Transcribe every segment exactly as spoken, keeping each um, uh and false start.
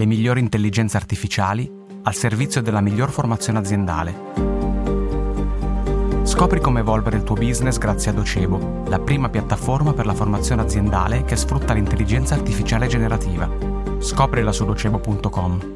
le migliori intelligenze artificiali al servizio della miglior formazione aziendale. Scopri come evolvere il tuo business grazie a Docebo, la prima piattaforma per la formazione aziendale che sfrutta l'intelligenza artificiale generativa. Scoprila su docebo punto com.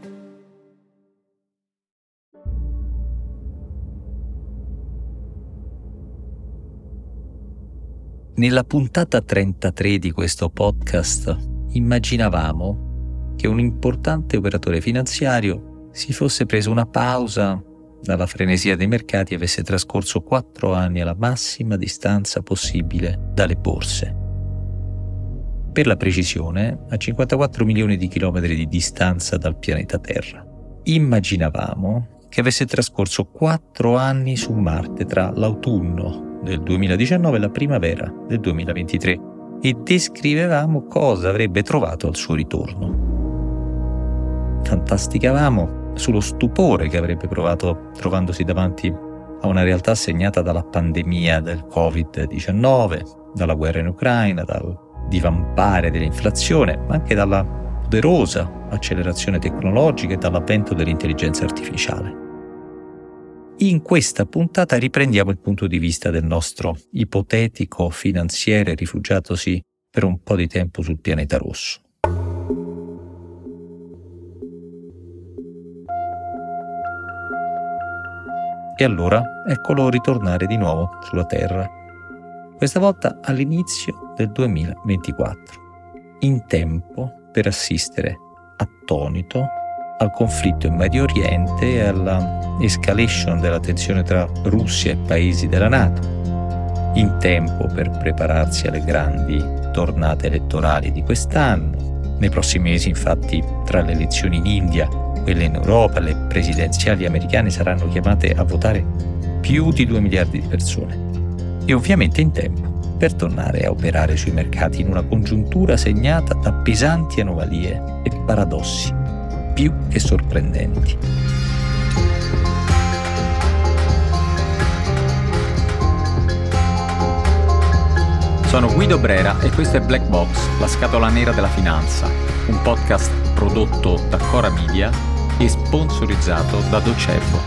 Nella puntata trentatré di questo podcast immaginavamo che un importante operatore finanziario si fosse preso una pausa dalla frenesia dei mercati e avesse trascorso quattro anni alla massima distanza possibile dalle borse. Per la precisione, a cinquantaquattro milioni di chilometri di distanza dal pianeta Terra. Immaginavamo che avesse trascorso quattro anni su Marte tra l'autunno del duemiladiciannove e la primavera del duemilaventitré e descrivevamo cosa avrebbe trovato al suo ritorno. Fantasticavamo sullo stupore che avrebbe provato trovandosi davanti a una realtà segnata dalla pandemia del covid diciannove, dalla guerra in Ucraina, dal divampare dell'inflazione, ma anche dalla poderosa accelerazione tecnologica e dall'avvento dell'intelligenza artificiale. In questa puntata riprendiamo il punto di vista del nostro ipotetico finanziere rifugiatosi per un po' di tempo sul pianeta rosso. E allora eccolo ritornare di nuovo sulla Terra, questa volta all'inizio del duemilaventiquattro, in tempo per assistere attonito al conflitto in Medio Oriente e alla escalation della tensione tra Russia e paesi della NATO, in tempo per prepararsi alle grandi tornate elettorali di quest'anno. Nei prossimi mesi, infatti, tra le elezioni in India, quelle in Europa, le presidenziali americane saranno chiamate a votare più di due miliardi di persone. E ovviamente in tempo per tornare a operare sui mercati in una congiuntura segnata da pesanti anomalie e paradossi più che sorprendenti. Sono Guido Brera e questo è Black Box, la scatola nera della finanza, un podcast prodotto da Cora Media e sponsorizzato da Docebo.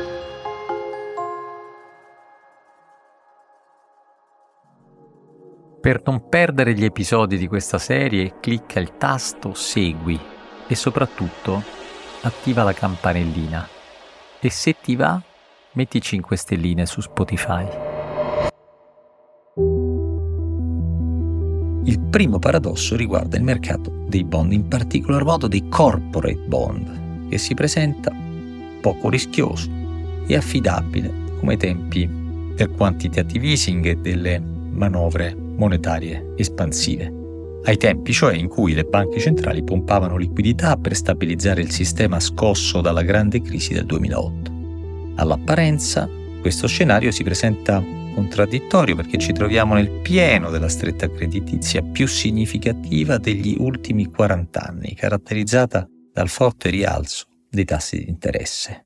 Per non perdere gli episodi di questa serie, clicca il tasto Segui e soprattutto attiva la campanellina. E se ti va, metti cinque stelline su Spotify. Il primo paradosso riguarda il mercato dei bond, in particolar modo dei corporate bond, che si presenta poco rischioso e affidabile come ai tempi del quantitative easing e delle manovre monetarie espansive. Ai tempi, cioè, in cui le banche centrali pompavano liquidità per stabilizzare il sistema scosso dalla grande crisi del duemilaotto. All'apparenza, questo scenario si presenta contraddittorio perché ci troviamo nel pieno della stretta creditizia più significativa degli ultimi quaranta anni, caratterizzata dal forte rialzo dei tassi di interesse.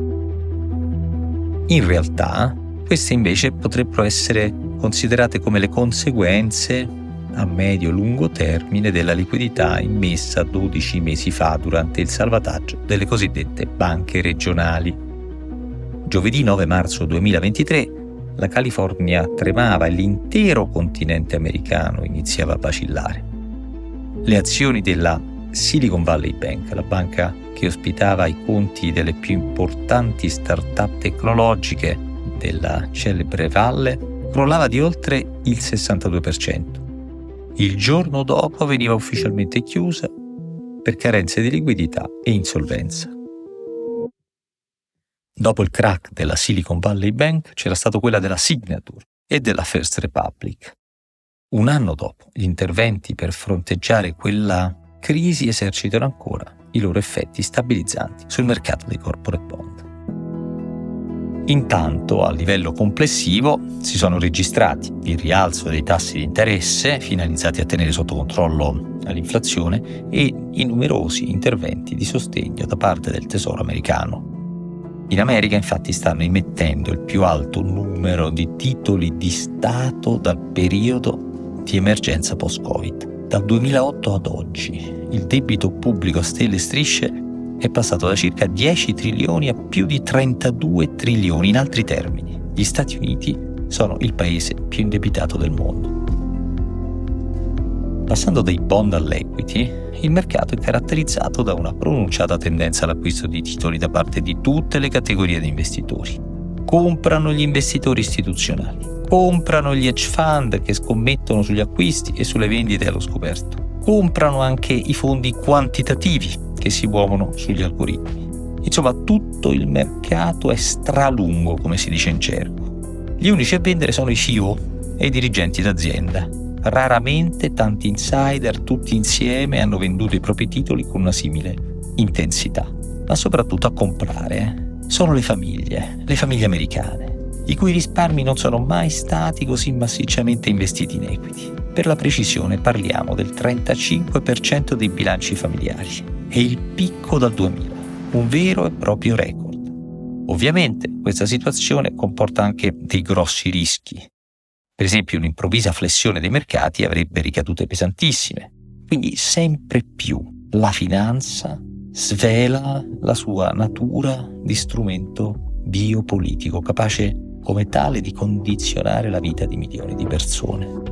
In realtà, queste invece potrebbero essere considerate come le conseguenze a medio-lungo termine della liquidità immessa dodici mesi fa durante il salvataggio delle cosiddette banche regionali. Giovedì nove marzo duemilaventitré la California tremava e l'intero continente americano iniziava a vacillare. Le azioni della Silicon Valley Bank, la banca che ospitava i conti delle più importanti start-up tecnologiche della celebre valle, crollava di oltre il sessantadue per cento. Il giorno dopo veniva ufficialmente chiusa per carenze di liquidità e insolvenza. Dopo il crack della Silicon Valley Bank c'era stato quella della Signature e della First Republic. Un anno dopo, gli interventi per fronteggiare quella crisi esercitano ancora i loro effetti stabilizzanti sul mercato dei corporate bond. Intanto, a livello complessivo, si sono registrati il rialzo dei tassi di interesse finalizzati a tenere sotto controllo l'inflazione e i numerosi interventi di sostegno da parte del Tesoro americano. In America, infatti, stanno emettendo il più alto numero di titoli di Stato dal periodo di emergenza post-Covid. Dal duemilaotto ad oggi il debito pubblico a stelle e strisce è passato da circa dieci trilioni a più di trentadue trilioni. In altri termini, gli Stati Uniti sono il paese più indebitato del mondo. Passando dai bond all'equity, il mercato è caratterizzato da una pronunciata tendenza all'acquisto di titoli da parte di tutte le categorie di investitori. Comprano gli investitori istituzionali, comprano gli hedge fund che scommettono sugli acquisti e sulle vendite allo scoperto, comprano anche i fondi quantitativi che si muovono sugli algoritmi. Insomma, tutto il mercato è stralungo, come si dice in gergo. Gli unici a vendere sono i C E O e i dirigenti d'azienda. Raramente tanti insider tutti insieme hanno venduto i propri titoli con una simile intensità. Ma soprattutto a comprare sono le famiglie, le famiglie americane, i cui risparmi non sono mai stati così massicciamente investiti in equity. Per la precisione parliamo del trentacinque per cento dei bilanci familiari. È il picco dal duemila, un vero e proprio record. Ovviamente questa situazione comporta anche dei grossi rischi. Per esempio, un'improvvisa flessione dei mercati avrebbe ricadute pesantissime. Quindi sempre più la finanza svela la sua natura di strumento biopolitico, capace come tale di condizionare la vita di milioni di persone.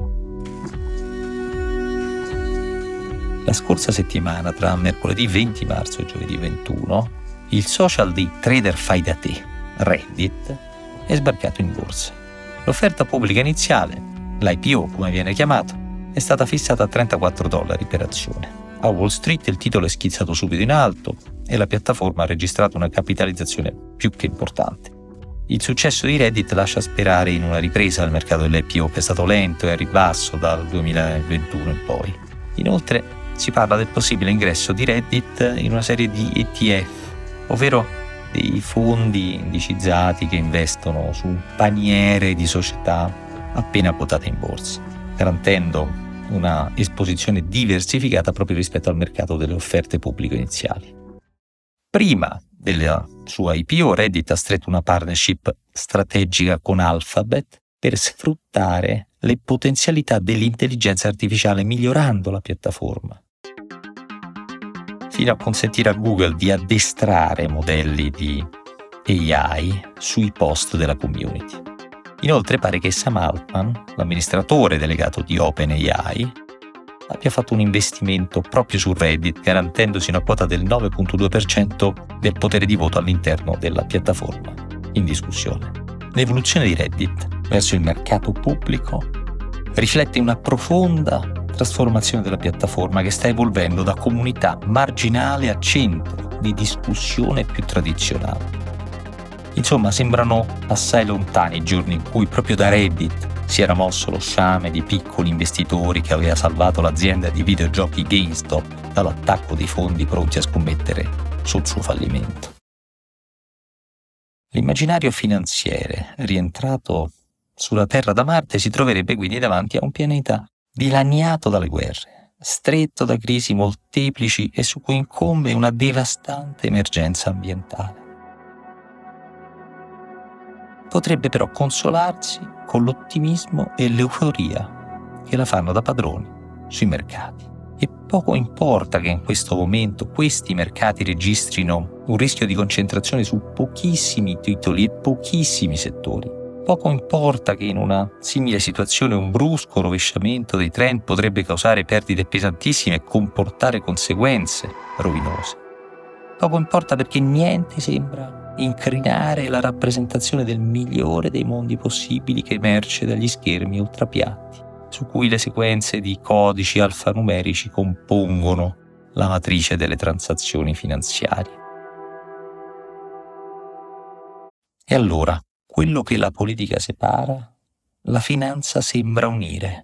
La scorsa settimana, tra mercoledì venti marzo e giovedì ventuno, il social dei trader fai da te, Reddit, è sbarcato in borsa. L'offerta pubblica iniziale, l'I P O come viene chiamato, è stata fissata a trentaquattro dollari per azione. A Wall Street il titolo è schizzato subito in alto e la piattaforma ha registrato una capitalizzazione più che importante. Il successo di Reddit lascia sperare in una ripresa del mercato dell'I P O che è stato lento e a ribasso dal duemilaventuno in poi. Inoltre si parla del possibile ingresso di Reddit in una serie di E T F, ovvero dei fondi indicizzati che investono su paniere di società appena quotate in borsa, garantendo una esposizione diversificata proprio rispetto al mercato delle offerte pubbliche iniziali. Prima della sua I P O, Reddit ha stretto una partnership strategica con Alphabet per sfruttare le potenzialità dell'intelligenza artificiale migliorando la piattaforma, fino a consentire a Google di addestrare modelli di A I sui post della community. Inoltre pare che Sam Altman, l'amministratore delegato di OpenAI, abbia fatto un investimento proprio su Reddit, garantendosi una quota del nove virgola due per cento del potere di voto all'interno della piattaforma in discussione. L'evoluzione di Reddit verso il mercato pubblico riflette una profonda trasformazione della piattaforma che sta evolvendo da comunità marginale a centro di discussione più tradizionale. Insomma, sembrano assai lontani i giorni in cui proprio da Reddit si era mosso lo sciame di piccoli investitori che aveva salvato l'azienda di videogiochi GameStop dall'attacco dei fondi pronti a scommettere sul suo fallimento. L'immaginario finanziere rientrato sulla Terra da Marte si troverebbe quindi davanti a un pianeta dilaniato dalle guerre, stretto da crisi molteplici e su cui incombe una devastante emergenza ambientale. Potrebbe però consolarsi con l'ottimismo e l'euforia che la fanno da padroni sui mercati. E poco importa che in questo momento questi mercati registrino un rischio di concentrazione su pochissimi titoli e pochissimi settori. Poco importa che in una simile situazione un brusco rovesciamento dei trend potrebbe causare perdite pesantissime e comportare conseguenze rovinose. Poco importa perché niente sembra incrinare la rappresentazione del migliore dei mondi possibili che emerge dagli schermi ultrapiatti, su cui le sequenze di codici alfanumerici compongono la matrice delle transazioni finanziarie. E allora, quello che la politica separa, la finanza sembra unire.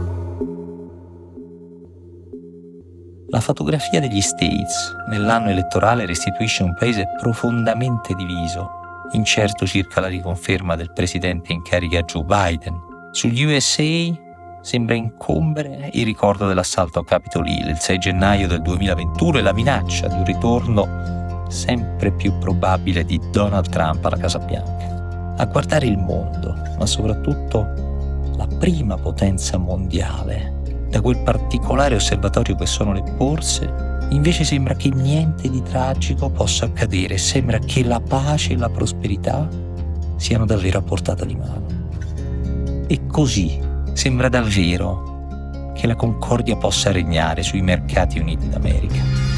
La fotografia degli States nell'anno elettorale restituisce un paese profondamente diviso, incerto circa la riconferma del presidente in carica Joe Biden. Sugli U S A sembra incombere il ricordo dell'assalto a Capitol Hill il sei gennaio del duemilaventuno e la minaccia di un ritorno sempre più probabile di Donald Trump alla Casa Bianca. A guardare il mondo, ma soprattutto la prima potenza mondiale, da quel particolare osservatorio che sono le borse, invece sembra che niente di tragico possa accadere, sembra che la pace e la prosperità siano davvero a portata di mano. E così sembra davvero che la concordia possa regnare sui mercati uniti d'America.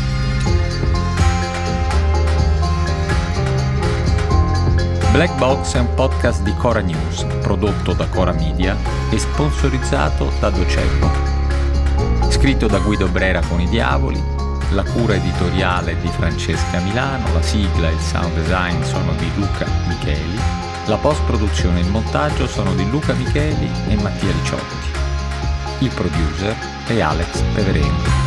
Black Box è un podcast di Cora News, prodotto da Cora Media e sponsorizzato da Docebo. Scritto da Guido Brera con i Diavoli, la cura editoriale è di Francesca Milano, la sigla e il sound design sono di Luca Micheli, la post-produzione e il montaggio sono di Luca Micheli e Mattia Ricciotti. Il producer è Alex Peverengo.